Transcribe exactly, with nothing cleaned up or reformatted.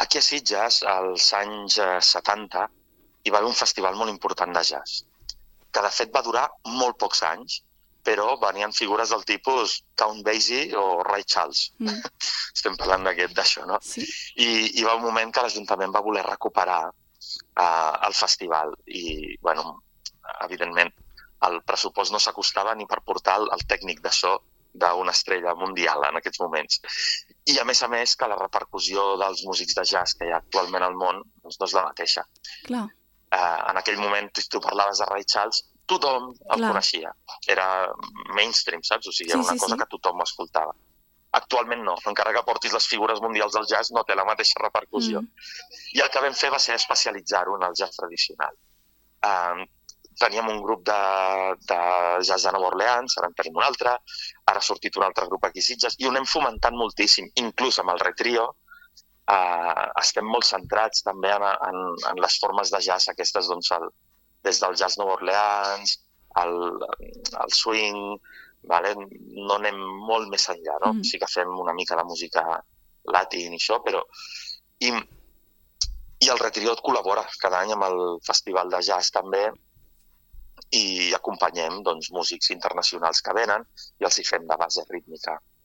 Aquí a Sitges, als anys eh, setanta, hi va haver un festival molt important de jazz, que de fet va durar molt pocs anys, però venien figures del tipus Count Basie o Ray Charles. Mm. Estem parlant d'aquest d'això, no? Sí. I hi va un moment que l'Ajuntament va voler recuperar uh, el festival i, bueno, evidentment, el pressupost no s'acostava ni per portar el, el tècnic de so d'una estrella mundial en aquests moments. I a més a més que la repercussió dels músics de jazz que hi ha actualment al món doncs no és la mateixa. Clar. Uh, en aquell moment, si tu parlaves de Ray Charles, tothom el Clar. coneixia. Era mainstream, saps? O sigui, era Sí, una sí, cosa sí. que tothom escoltava. Actualment no, encara que portis les figures mundials del jazz, no té la mateixa repercussió. Mm. I el que vam fer va ser especialitzar-ho en el jazz tradicional. Uh, teníem un grup de, de jazz de Nova Orleans, ara en tenim un altre, ara ha sortit un altre grup aquí a Sitges, i ho anem fomentant moltíssim, inclús amb el retrio. Uh, estem molt centrats també en, en, en les formes de jazz aquestes, doncs, el, des del jazz Nova Orleans, el, el swing, vale? No anem molt més enllà, no? Mm. Sí que fem una mica de música latin i això, però... I, i el retrio col·labora cada any amb el Festival de Jazz també, i acompanyem doncs, músics internacionals que venen i els hi fem de base rítmica.